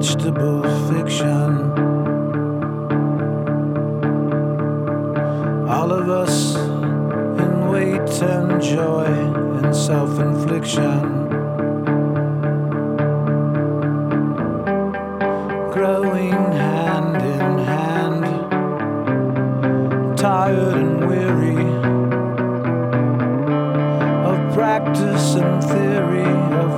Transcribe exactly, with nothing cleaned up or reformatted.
vegetable fiction. All of us in weight and joy and self-infliction, growing hand in hand, tired and weary of practice and theory, of